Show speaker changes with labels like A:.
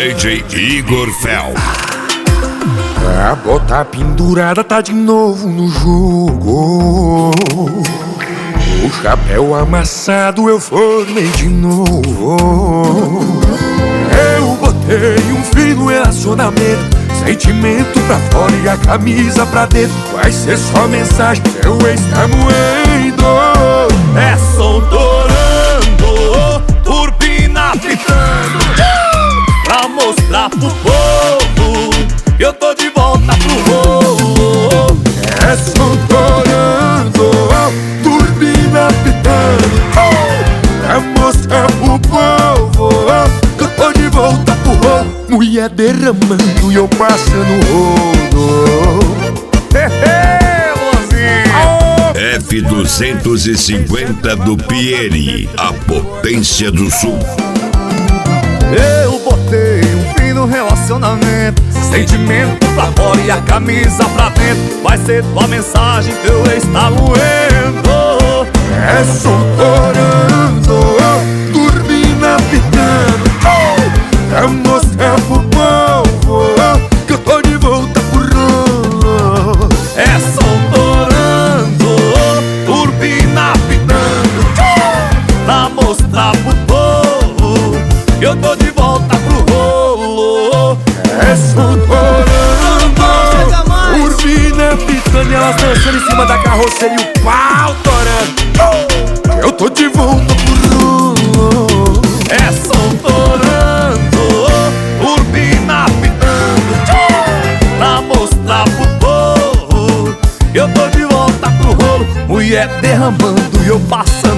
A: DJ Igor Fel.
B: A bota pendurada tá de novo no jogo. O chapéu amassado eu formei de novo. Eu botei um fim no relacionamento, sentimento pra fora e a camisa pra dentro. Vai ser só mensagem, seu ex tá moendo.
C: É som torando, turbina pitando, pra mostrar pro povo que eu tô de volta pro rolo.
B: É som torando, turbina pitando, pra mostrar pro povo que eu tô de volta pro rolo. Mulher derramando e eu passando rolo.
A: F250 do Pieri, a potência do sul.
C: Eu botei um fim no relacionamento, sentimento pra fora e a camisa pra dentro. Vai ser tua mensagem, teu ex tá moendo.
B: É som torando, turbina pitando, pra mostrar pro povo que eu tô de volta pro rolo.
C: É som torando, turbina pitando, pra mostrar pro povo que eu tô de volta pro rolo.
B: É som torando, turbina pitando e elas dançando em cima da carroceria e o pau torando. Eu tô de volta pro rolo.
C: É som torando, turbina pitando, pra mostrar pro povo que eu tô de volta pro rolo. Mulher derramando e eu passando